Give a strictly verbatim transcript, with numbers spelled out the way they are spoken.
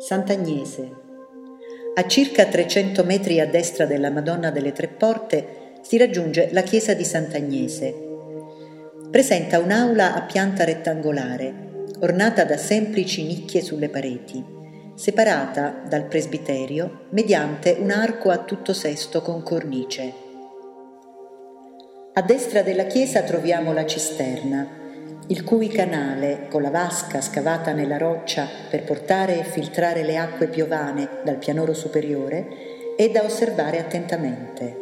Sant'Agnese. A circa trecento metri a destra della Madonna delle Tre Porte si raggiunge la chiesa di Sant'Agnese. Presenta un'aula a pianta rettangolare, ornata da semplici nicchie sulle pareti, separata dal presbiterio mediante un arco a tutto sesto con cornice. A destra della chiesa troviamo la cisterna, il cui canale, con la vasca scavata nella roccia per portare e filtrare le acque piovane dal pianoro superiore, è da osservare attentamente.